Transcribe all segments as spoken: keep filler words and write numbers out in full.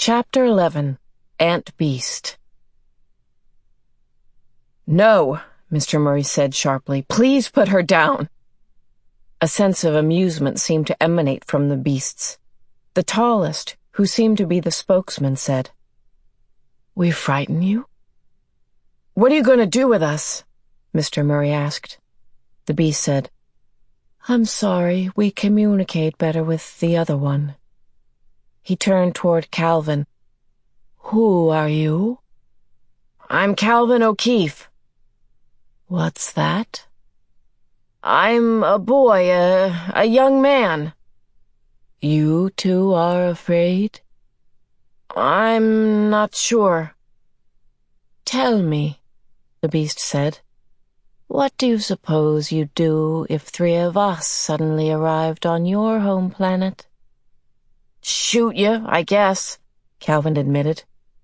Chapter eleven. Ant Beast. "No," Mister Murray said sharply. "Please put her down." A sense of amusement seemed to emanate from the beasts. The tallest, who seemed to be the spokesman, said, "We frighten you?" "What are you going to do with us?" Mister Murray asked. The beast said, "I'm sorry, we communicate better with the other one." He turned toward Calvin. "Who are you?" "I'm Calvin O'Keefe." "What's that?" "I'm a boy, a, a young man." "You two are afraid?" "I'm not sure." "Tell me," the beast said, "what do you suppose you'd do if three of us suddenly arrived on your home planet?" "Shoot you, I guess," Calvin admitted.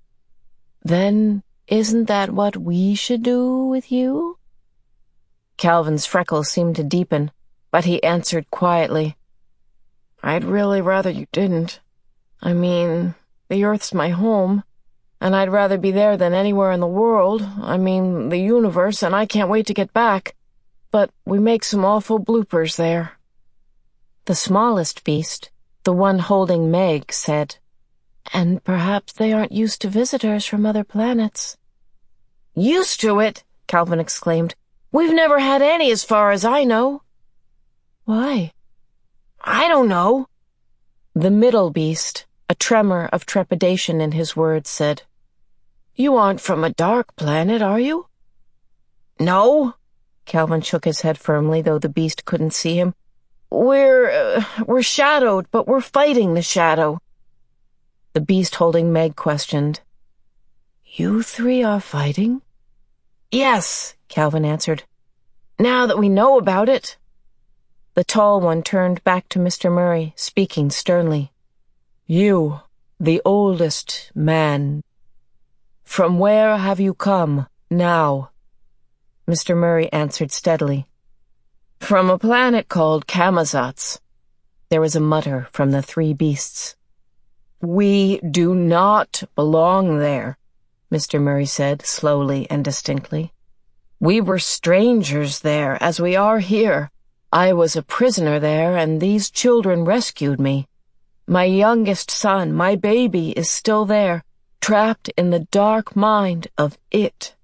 "Then isn't that what we should do with you?" Calvin's freckles seemed to deepen, but he answered quietly, "I'd really rather you didn't. I mean, the Earth's my home, and I'd rather be there than anywhere in the world, I mean, the universe, and I can't wait to get back. But we make some awful bloopers there." The smallest beast, the one holding Meg, said, "And perhaps they aren't used to visitors from other planets." "Used to it?" Calvin exclaimed. "We've never had any as far as I know." "Why?" "I don't know." The middle beast, a tremor of trepidation in his words, said, "You aren't from a dark planet, are you?" "No." Calvin shook his head firmly, though the beast couldn't see him. We're, uh, we're shadowed, but we're fighting the shadow." The beast holding Meg questioned, "You three are fighting?" "Yes," Calvin answered. "Now that we know about it." The tall one turned back to Mister Murray, speaking sternly. "You, the oldest man, from where have you come now?" Mister Murray answered steadily, "From a planet called Camazotz." There was a mutter from the three beasts. "We do not belong there," Mister Murray said slowly and distinctly. "We were strangers there, as we are here. I was a prisoner there, and these children rescued me. My youngest son, my baby, is still there, trapped in the dark mind of it."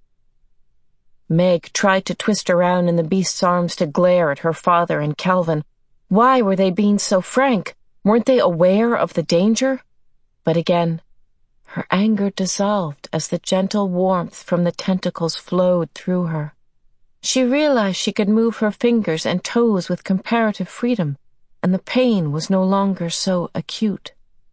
Meg tried to twist around in the beast's arms to glare at her father and Calvin. Why were they being so frank? Weren't they aware of the danger? But again, her anger dissolved as the gentle warmth from the tentacles flowed through her. She realized she could move her fingers and toes with comparative freedom, and the pain was no longer so acute.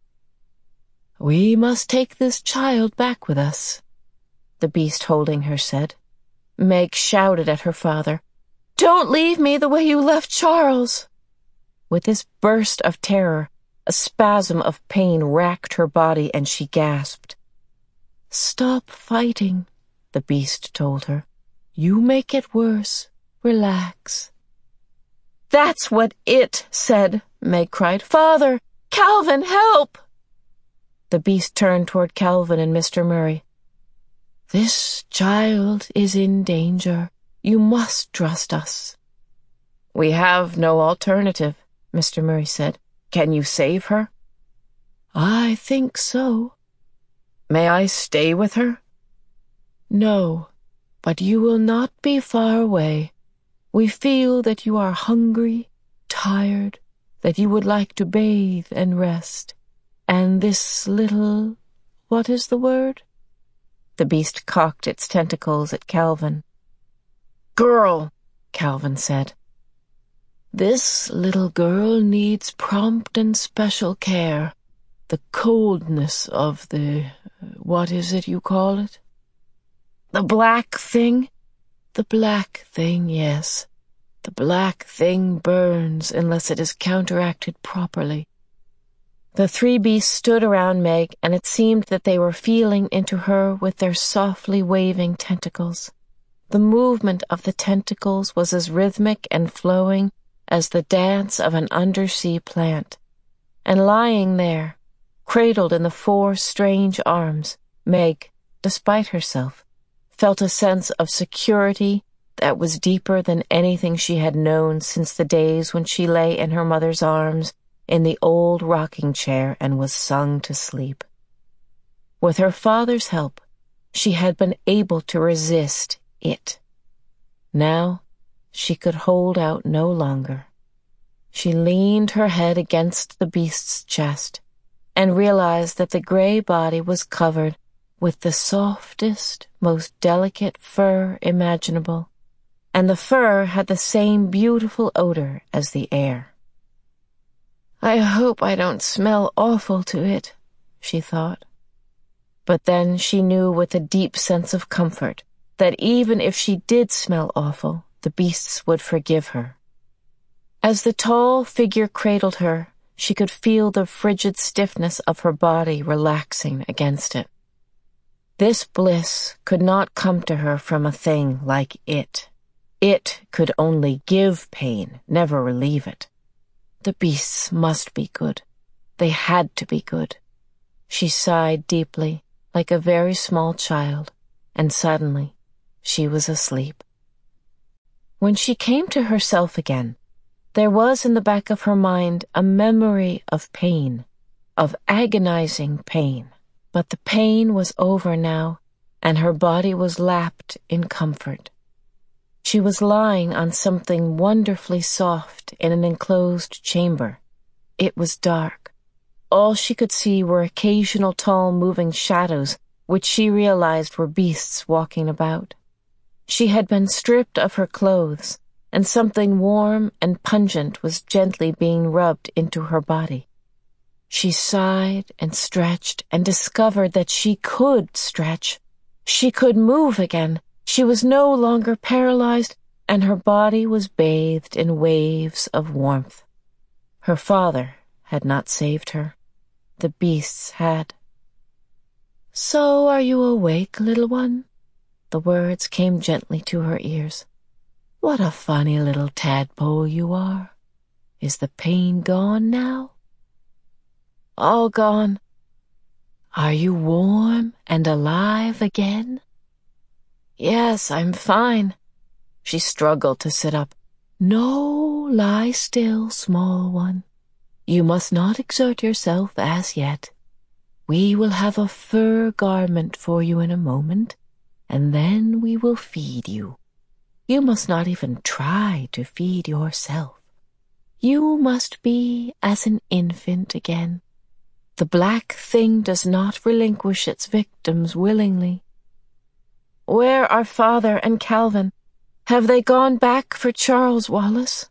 "We must take this child back with us," the beast holding her said. Meg shouted at her father, "Don't leave me the way you left Charles!" With this burst of terror, a spasm of pain racked her body and she gasped. "Stop fighting," the beast told her. "You make it worse. Relax." "That's what it said," Meg cried. "Father! Calvin, help!" The beast turned toward Calvin and Mister Murray. "This child is in danger. You must trust us." "We have no alternative," Mister Murray said. "Can you save her?" "I think so." "May I stay with her?" "No, but you will not be far away. We feel that you are hungry, tired, that you would like to bathe and rest. And this little, what is the word?" The beast cocked its tentacles at Calvin. "Girl," Calvin said. "This little girl needs prompt and special care. The coldness of the, what is it you call it?" "The black thing?" "The black thing, yes. The black thing burns unless it is counteracted properly." The three beasts stood around Meg, and it seemed that they were feeling into her with their softly waving tentacles. The movement of the tentacles was as rhythmic and flowing as the dance of an undersea plant. And lying there, Cradled in the four strange arms, Meg, despite herself, felt a sense of security that was deeper than anything she had known since the days when she lay in her mother's arms in the old rocking chair and was sung to sleep. With her father's help, she had been able to resist it. Now, she could hold out no longer. She leaned her head against the beast's chest and realized that the gray body was covered with the softest, most delicate fur imaginable, and the fur had the same beautiful odor as the air. "I hope I don't smell awful to it," she thought. But then she knew with a deep sense of comfort that even if she did smell awful, the beasts would forgive her. As the tall figure cradled her, she could feel the frigid stiffness of her body relaxing against it. This bliss could not come to her from a thing like it. It could only give pain, never relieve it. The beasts must be good. They had to be good. She sighed deeply, like a very small child, and suddenly she was asleep. When she came to herself again, there was in the back of her mind a memory of pain, of agonizing pain. But the pain was over now, and her body was lapped in comfort. She was lying on something wonderfully soft in an enclosed chamber. It was dark. All she could see were occasional tall moving shadows, which she realized were beasts walking about. She had been stripped of her clothes, and something warm and pungent was gently being rubbed into her body. She sighed and stretched and discovered that she could stretch. She could move again. She was no longer paralyzed, and her body was bathed in waves of warmth. Her father had not saved her. The beasts had. "So are you awake, little one?" The words came gently to her ears. "What a funny little tadpole you are. Is the pain gone now?" "All gone." "Are you warm and alive again?" "Yes, I'm fine." She struggled to sit up. "No, lie still, small one. You must not exert yourself as yet. We will have a fur garment for you in a moment, and then we will feed you. You must not even try to feed yourself. You must be as an infant again. The black thing does not relinquish its victims willingly." "Where are Father and Calvin? Have they gone back for Charles Wallace?"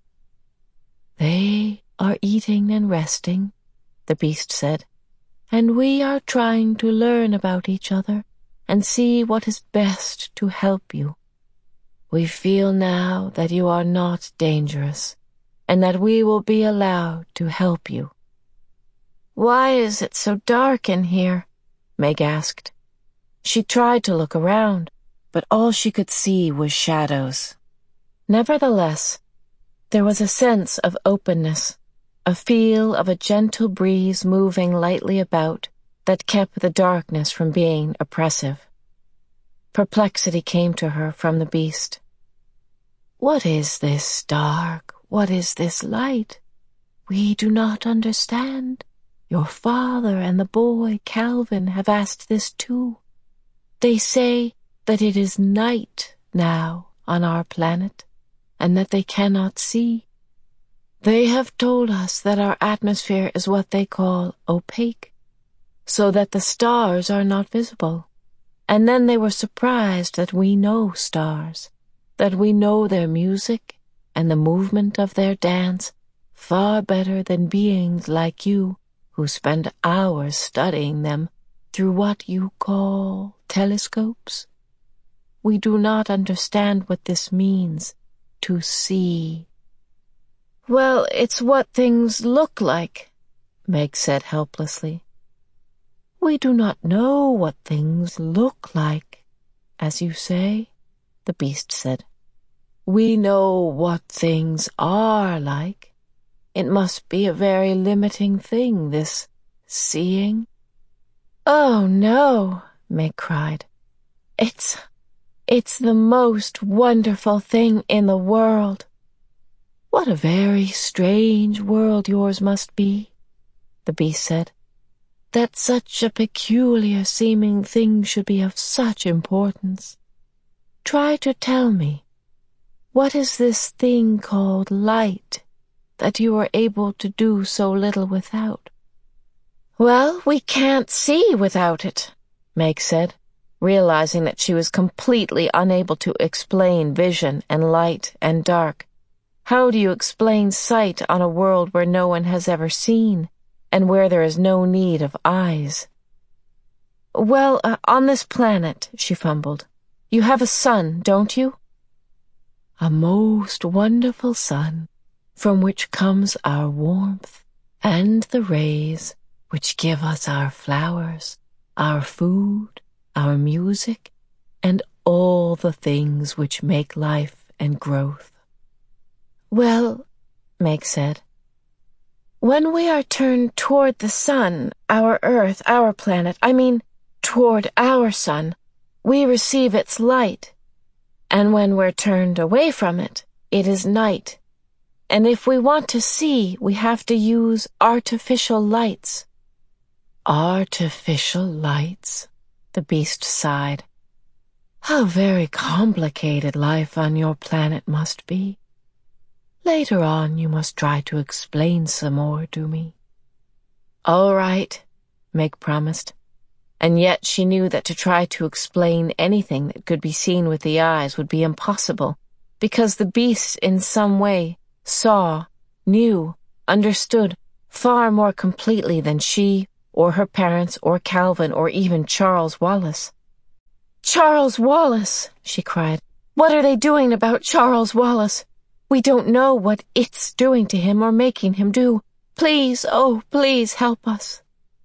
"They are eating and resting," the beast said, "and we are trying to learn about each other and see what is best to help you. We feel now that you are not dangerous, and that we will be allowed to help you." "Why is it so dark in here?" Meg asked. She tried to look around, but all she could see was shadows. Nevertheless, there was a sense of openness, a feel of a gentle breeze moving lightly about that kept the darkness from being oppressive. Perplexity came to her from the beast. "What is this dark? What is this light? We do not understand. Your father and the boy Calvin have asked this too. They say that it is night now on our planet, and that they cannot see. They have told us that our atmosphere is what they call opaque, so that the stars are not visible. And then they were surprised that we know stars, that we know their music and the movement of their dance far better than beings like you who spend hours studying them through what you call telescopes. We do not understand what this means, to see." "Well, it's what things look like," Meg said helplessly. "We do not know what things look like, as you say," the beast said. "We know what things are like. It must be a very limiting thing, this Seeing? Oh, no, Meg cried. It's, it's the most wonderful thing in the world. What a very strange world yours must be, the beast said, that such a peculiar-seeming thing should be of such importance. Try to tell me, what is this thing called light that you are able to do so little without? Well, we can't see without it, Meg said, realizing that she was completely unable to explain vision and light and dark. How do you explain sight on a world where no one has ever seen, and where there is no need of eyes? Well, uh, on this planet, she fumbled, you have a sun, don't you? A most wonderful sun, from which comes our warmth, and the rays which give us our flowers, our food, our music, and all the things which make life and growth. Well, Meg said, when we are turned toward the sun, our earth, our planet, I mean toward our sun, we receive its light, and when we're turned away from it, it is night. And if we want to see, we have to use artificial lights. Artificial lights, the beast sighed. How very complicated life on your planet must be. Later on you must try to explain some more to me. All right, Meg promised. And yet she knew that to try to explain anything that could be seen with the eyes would be impossible, because the beast in some way saw, knew, understood far more completely than she or her parents or Calvin or even Charles Wallace. Charles Wallace, she cried. What are they doing about Charles Wallace? We don't know what it's doing to him or making him do. Please, oh, please help us.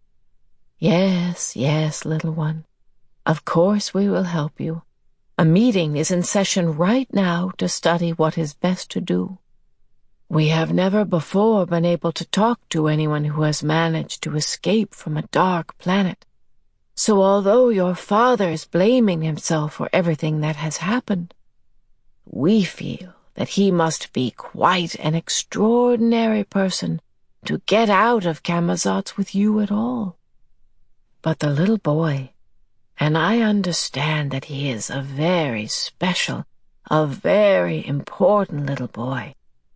Yes, yes, little one. Of course we will help you. A meeting is in session right now to study what is best to do. We have never before been able to talk to anyone who has managed to escape from a dark planet. So although your father is blaming himself for everything that has happened, we feel that he must be quite an extraordinary person to get out of Camazotz with you at all. But the little boy, and I understand that he is a very special, a very important little boy.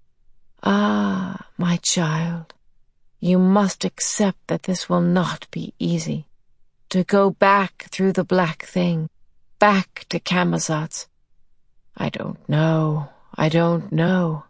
Ah, my child, you must accept that this will not be easy. To go back through the black thing, back to Camazotz. I don't know, I don't know.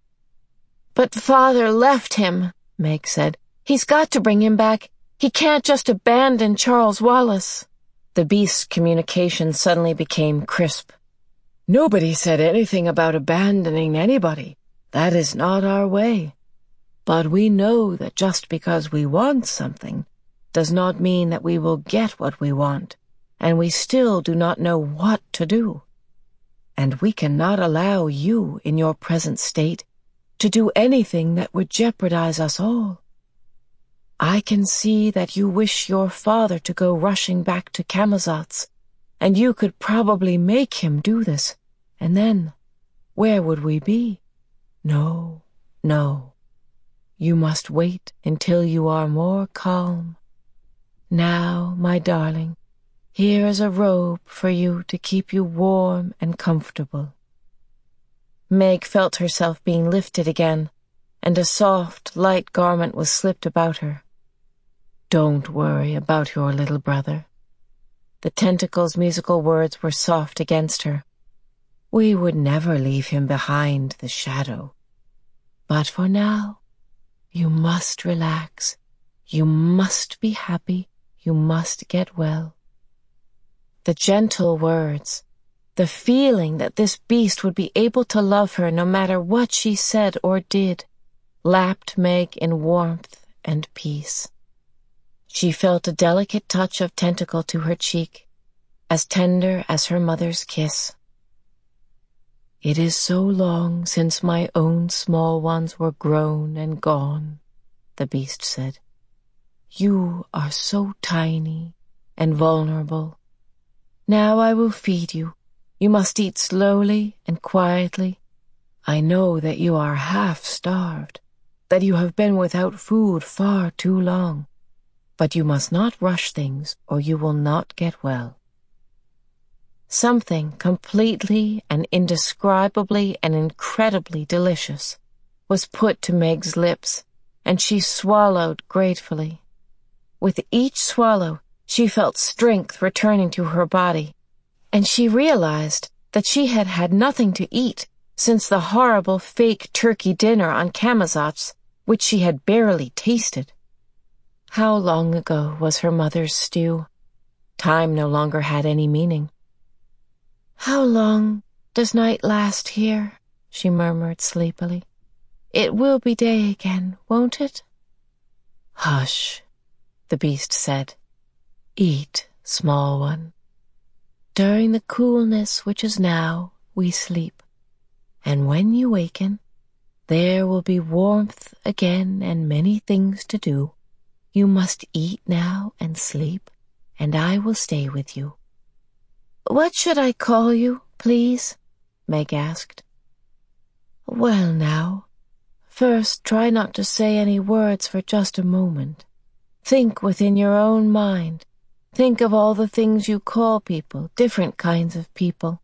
But father left him, Meg said. He's got to bring him back. He can't just abandon Charles Wallace. The beast's communication suddenly became crisp. Nobody said anything about abandoning anybody. That is not our way. But we know that just because we want something does not mean that we will get what we want, and we still do not know what to do. And we cannot allow you, in your present state, to do anything that would jeopardize us all. I can see that you wish your father to go rushing back to Camazotz, and you could probably make him do this, and then, where would we be? No, no. You must wait until you are more calm. Now, my darling, here is a robe for you to keep you warm and comfortable. Meg felt herself being lifted again, and a soft, light garment was slipped about her. Don't worry about your little brother. The tentacle's musical words were soft against her. We would never leave him behind the shadow. But for now, you must relax. You must be happy. You must get well. The gentle words, the feeling that this beast would be able to love her no matter what she said or did, lapped Meg in warmth and peace. She felt a delicate touch of tentacle to her cheek, as tender as her mother's kiss. It is so long since my own small ones were grown and gone, the beast said. You are so tiny and vulnerable. Now I will feed you. You must eat slowly and quietly. I know that you are half-starved, that you have been without food far too long. But you must not rush things, or you will not get well. Something completely and indescribably and incredibly delicious was put to Meg's lips, and she swallowed gratefully. With each swallow, she felt strength returning to her body, and she realized that she had had nothing to eat since the horrible fake turkey dinner on Camazotz, which she had barely tasted. How long ago was her mother's stew? Time no longer had any meaning. "How long does night last here?" she murmured sleepily. "It will be day again, won't it?" "Hush," the beast said. "Eat, small one. During the coolness which is now, we sleep, and when you waken, there will be warmth again and many things to do. You must eat now and sleep, and I will stay with you." "What should I call you, please?" Meg asked. "Well now, first try not to say any words for just a moment. Think within your own mind. Think of all the things you call people, different kinds of people."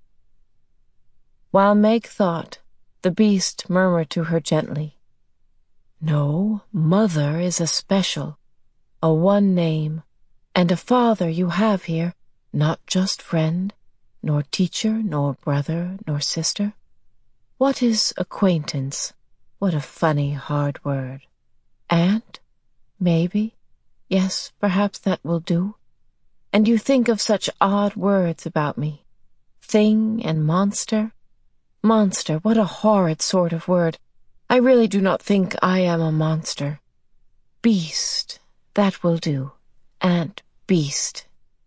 While Meg thought, the beast murmured to her gently, "No, mother is a special, a one name, and a father you have here, not just friend, nor teacher, nor brother, nor sister. What is acquaintance? What a funny, hard word. Aunt? Maybe. Yes, perhaps that will do. And you think of such odd words about me. Thing and monster. Monster, what a horrid sort of word. I really do not think I am a monster. Beast, that will do. Aunt Beast."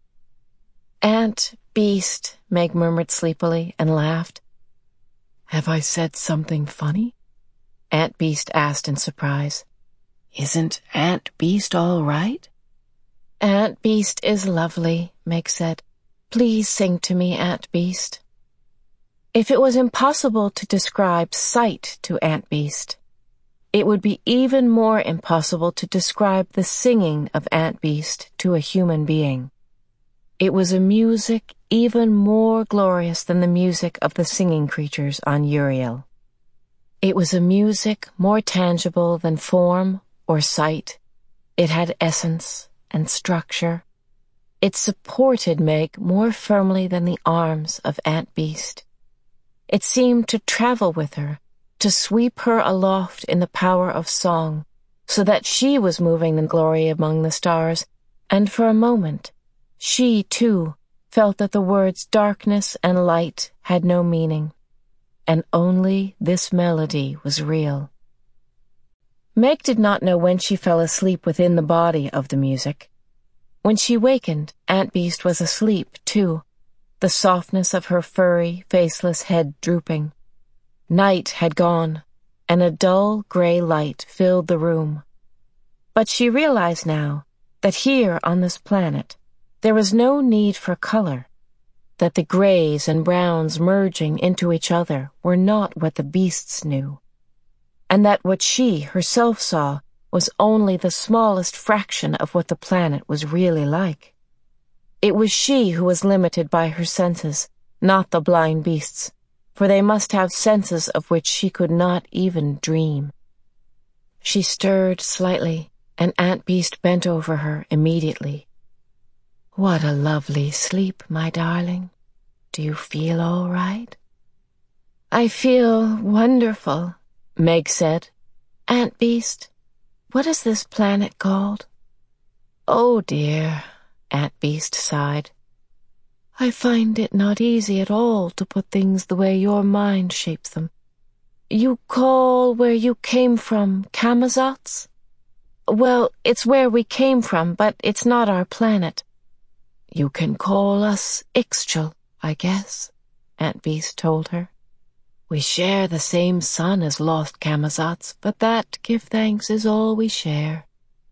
"Aunt Beast," Meg murmured sleepily and laughed. "Have I said something funny?" Aunt Beast asked in surprise. "Isn't Aunt Beast all right?" "Aunt Beast is lovely," Meg said. "Please sing to me, Aunt Beast." If it was impossible to describe sight to Aunt Beast, it would be even more impossible to describe the singing of Aunt Beast to a human being. It was a music even more glorious than the music of the singing creatures on Uriel. It was a music more tangible than form or sight. It had essence and structure. It supported Meg more firmly than the arms of Aunt Beast. It seemed to travel with her, to sweep her aloft in the power of song, so that she was moving in glory among the stars, and for a moment, she, too, felt that the words darkness and light had no meaning, and only this melody was real. Meg did not know when she fell asleep within the body of the music. When she wakened, Aunt Beast was asleep, too, the softness of her furry, faceless head drooping. Night had gone, and a dull gray light filled the room. But she realized now that here on this planet there was no need for color, that the grays and browns merging into each other were not what the beasts knew, and that what she herself saw was only the smallest fraction of what the planet was really like. It was she who was limited by her senses, not the blind beasts, for they must have senses of which she could not even dream. She stirred slightly, and Aunt Beast bent over her immediately. "What a lovely sleep, my darling. Do you feel all right?" "I feel wonderful," Meg said. "Aunt Beast, what is this planet called?" "Oh, dear," Aunt Beast sighed. "I find it not easy at all to put things the way your mind shapes them. You call where you came from Camazotz? Well, it's where we came from, but it's not our planet." "You can call us Ixchel, I guess," Aunt Beast told her. "We share the same sun as lost Camazotz, but that, give thanks, is all we share."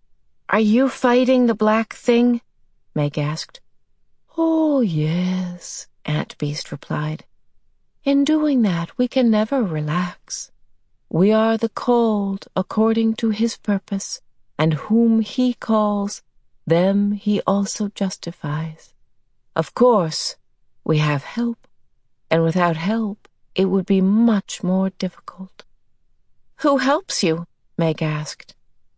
Are you fighting the black thing? Meg asked. Oh, yes, Aunt Beast replied. In doing that, we can never relax. We are the called according to his purpose, and whom he calls, them he also justifies. Of course, we have help, and without help, it would be much more difficult. Who helps you? Meg asked.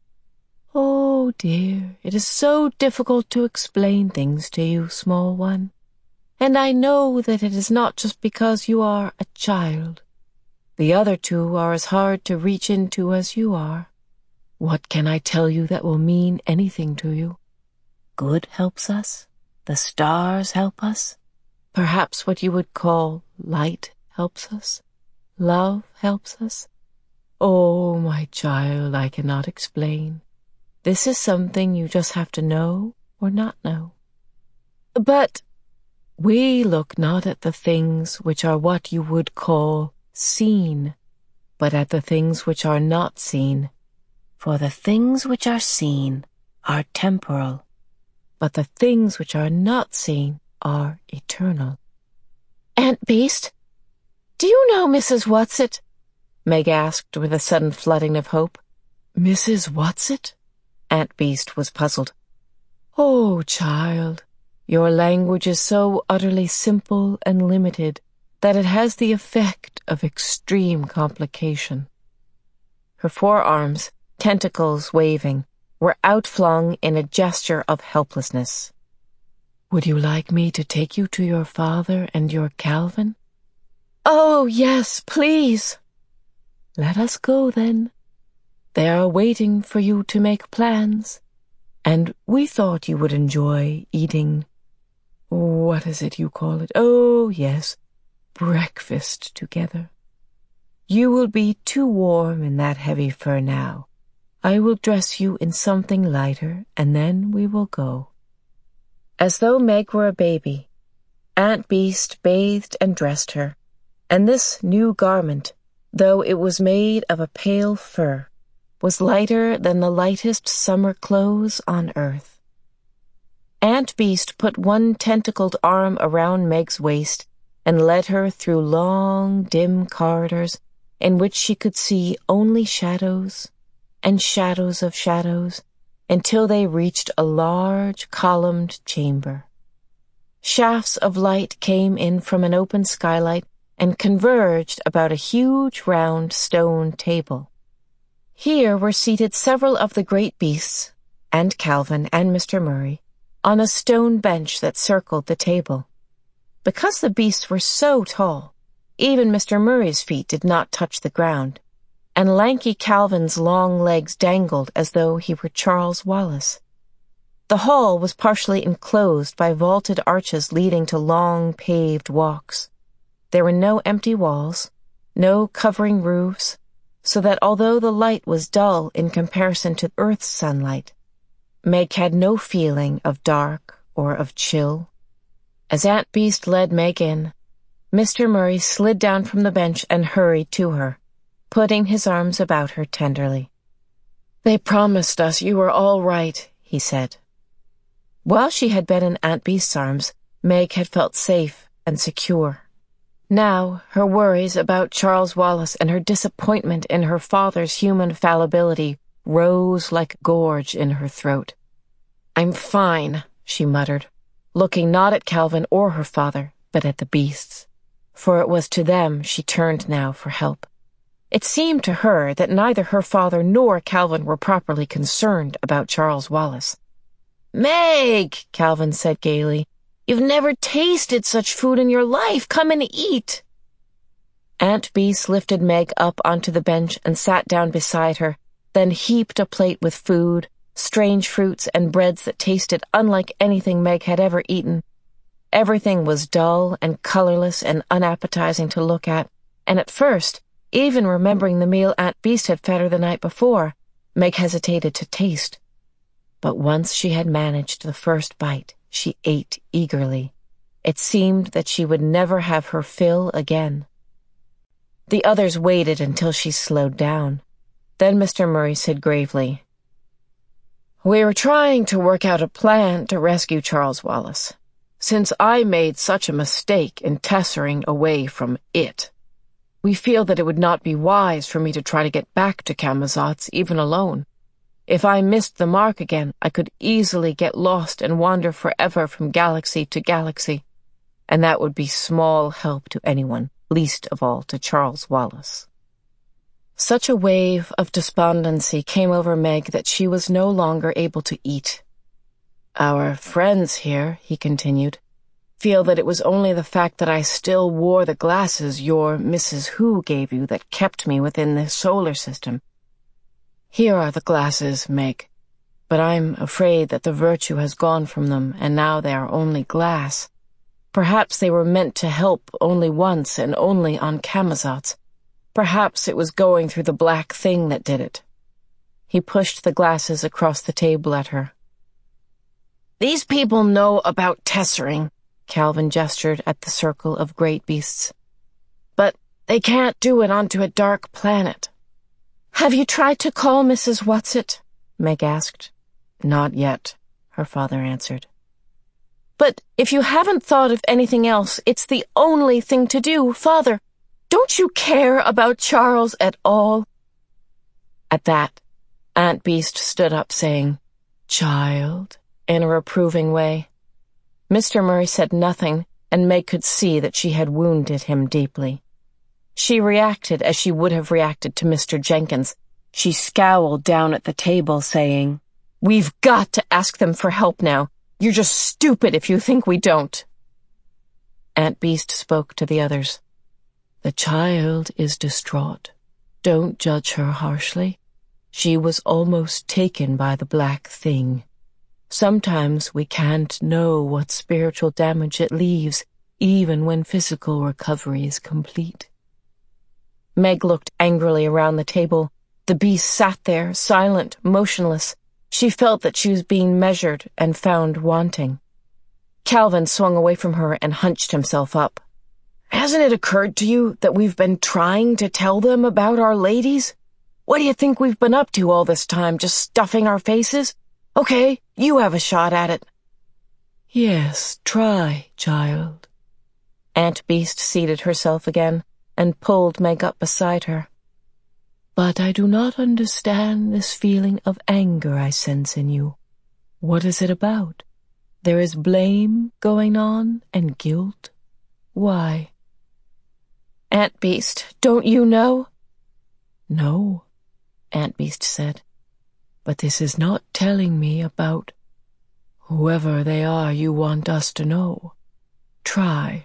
Oh, dear, it is so difficult to explain things to you, small one. And I know that it is not just because you are a child. The other two are as hard to reach into as you are. What can I tell you that will mean anything to you? Good helps us. The stars help us. Perhaps what you would call light helps us. Love helps us. Oh, my child, I cannot explain. This is something you just have to know or not know. But we look not at the things which are what you would call seen, but at the things which are not seen. For the things which are seen are temporal, but the things which are not seen are eternal. Aunt Beast, do you know Missus Whatsit? Meg asked with a sudden flooding of hope. Missus Whatsit? Aunt Beast was puzzled. Oh, child, your language is so utterly simple and limited that it has the effect of extreme complication. Her forearms, tentacles waving, were outflung in a gesture of helplessness. Would you like me to take you to your father and your Calvin? Oh, yes, please. Let us go, then. They are waiting for you to make plans, and we thought you would enjoy eating, what is it you call it? Oh, yes, breakfast together. You will be too warm in that heavy fur now. I will dress you in something lighter, and then we will go. As though Meg were a baby, Aunt Beast bathed and dressed her, and this new garment, though it was made of a pale fur, was lighter than the lightest summer clothes on earth. Aunt Beast put one tentacled arm around Meg's waist and led her through long, dim corridors in which she could see only shadows and shadows of shadows until they reached a large, columned chamber. Shafts of light came in from an open skylight and converged about a huge round stone table. Here were seated several of the great beasts, and Calvin and Mister Murray, on a stone bench that circled the table. Because the beasts were so tall, even Mister Murray's feet did not touch the ground, and lanky Calvin's long legs dangled as though he were Charles Wallace. The hall was partially enclosed by vaulted arches leading to long paved walks. There were no empty walls, no covering roofs, so that although the light was dull in comparison to Earth's sunlight, Meg had no feeling of dark or of chill. As Aunt Beast led Meg in, Mister Murray slid down from the bench and hurried to her, putting his arms about her tenderly. They promised us you were all right, he said. While she had been in Aunt Beast's arms, Meg had felt safe and secure. Now, her worries about Charles Wallace and her disappointment in her father's human fallibility rose like a gorge in her throat. I'm fine, she muttered, looking not at Calvin or her father, but at the beasts, for it was to them she turned now for help. It seemed to her that neither her father nor Calvin were properly concerned about Charles Wallace. Meg, Calvin said gaily, you've never tasted such food in your life. Come and eat. Aunt Beast lifted Meg up onto the bench and sat down beside her, then heaped a plate with food, strange fruits and breads that tasted unlike anything Meg had ever eaten. Everything was dull and colorless and unappetizing to look at, and at first, even remembering the meal Aunt Beast had fed her the night before, Meg hesitated to taste. But once she had managed the first bite, she ate eagerly. It seemed that she would never have her fill again. The others waited until she slowed down. Then Mister Murray said gravely, We were trying to work out a plan to rescue Charles Wallace, since I made such a mistake in tessering away from it. We feel that it would not be wise for me to try to get back to Camazotz even alone. If I missed the mark again, I could easily get lost and wander forever from galaxy to galaxy, and that would be small help to anyone, least of all to Charles Wallace. Such a wave of despondency came over Meg that she was no longer able to eat. Our friends here, he continued, feel that it was only the fact that I still wore the glasses your Missus Who gave you that kept me within the solar system. Here are the glasses, Meg, but I'm afraid that the virtue has gone from them, and now they are only glass. Perhaps they were meant to help only once and only on Camazotz. Perhaps it was going through the black thing that did it. He pushed the glasses across the table at her. These people know about tessering, Calvin gestured at the circle of great beasts. But they can't do it onto a dark planet. Have you tried to call Missus Whatsit? Meg asked. Not yet, her father answered. But if you haven't thought of anything else, it's the only thing to do, Father. Don't you care about Charles at all? At that, Aunt Beast stood up saying, Child, in a reproving way. Mister Murray said nothing, and Meg could see that she had wounded him deeply. She reacted as she would have reacted to Mister Jenkins. She scowled down at the table, saying, We've got to ask them for help now. You're just stupid if you think we don't. Aunt Beast spoke to the others. The child is distraught. Don't judge her harshly. She was almost taken by the black thing. Sometimes we can't know what spiritual damage it leaves, even when physical recovery is complete. Meg looked angrily around the table. The beast sat there, silent, motionless. She felt that she was being measured and found wanting. Calvin swung away from her and hunched himself up. Hasn't it occurred to you that we've been trying to tell them about our ladies? What do you think we've been up to all this time, just stuffing our faces? Okay, you have a shot at it. Yes, try, child. Aunt Beast seated herself again and pulled Meg up beside her. But I do not understand this feeling of anger I sense in you. What is it about? There is blame going on and guilt. Why? Aunt Beast, don't you know? No, Aunt Beast said. But this is not telling me about whoever they are you want us to know. Try.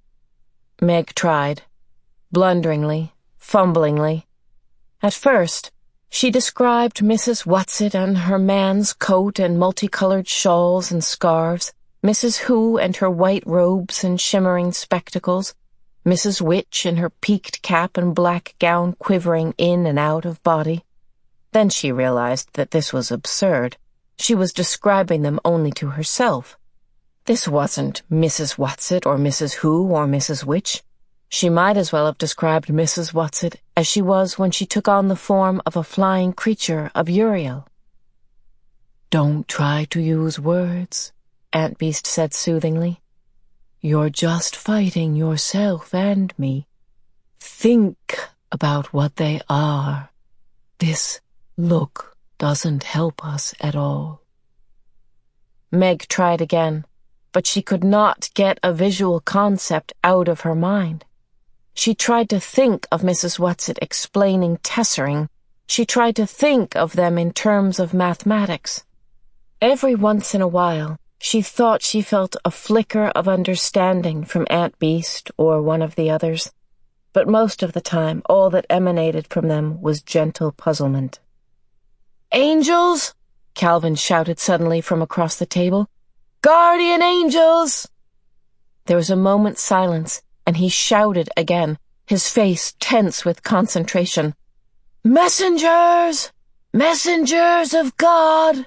Meg tried, blunderingly, fumblingly. At first, she described Missus Whatsit and her man's coat and multicolored shawls and scarves, Missus Who and her white robes and shimmering spectacles, Missus Witch in her peaked cap and black gown quivering in and out of body. Then she realized that this was absurd. She was describing them only to herself. This wasn't Missus Whatsit or Missus Who or Missus Witch. She might as well have described Missus Whatsit as she was when she took on the form of a flying creature of Uriel. Don't try to use words, Aunt Beast said soothingly. You're just fighting yourself and me. Think about what they are. This look doesn't help us at all. Meg tried again, but she could not get a visual concept out of her mind. She tried to think of Missus Whatsit explaining tessering. She tried to think of them in terms of mathematics. Every once in a while, she thought she felt a flicker of understanding from Aunt Beast or one of the others, but most of the time all that emanated from them was gentle puzzlement. Angels! Calvin shouted suddenly from across the table. Guardian angels! There was a moment's silence, and he shouted again, his face tense with concentration. Messengers! Messengers of God!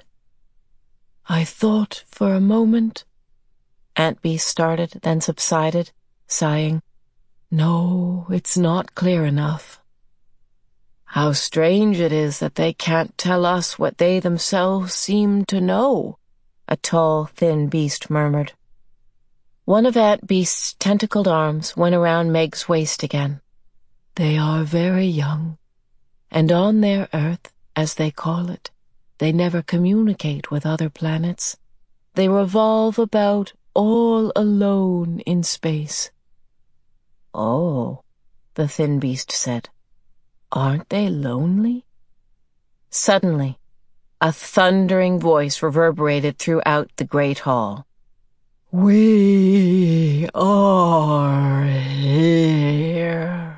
I thought for a moment. Aunt Beast started, then subsided, sighing. No, it's not clear enough. How strange it is that they can't tell us what they themselves seem to know, a tall, thin beast murmured. One of Aunt Beast's tentacled arms went around Meg's waist again. They are very young, and on their Earth, as they call it, they never communicate with other planets. They revolve about all alone in space. Oh, the thin beast said. Aren't they lonely? Suddenly, a thundering voice reverberated throughout the great hall. We are here.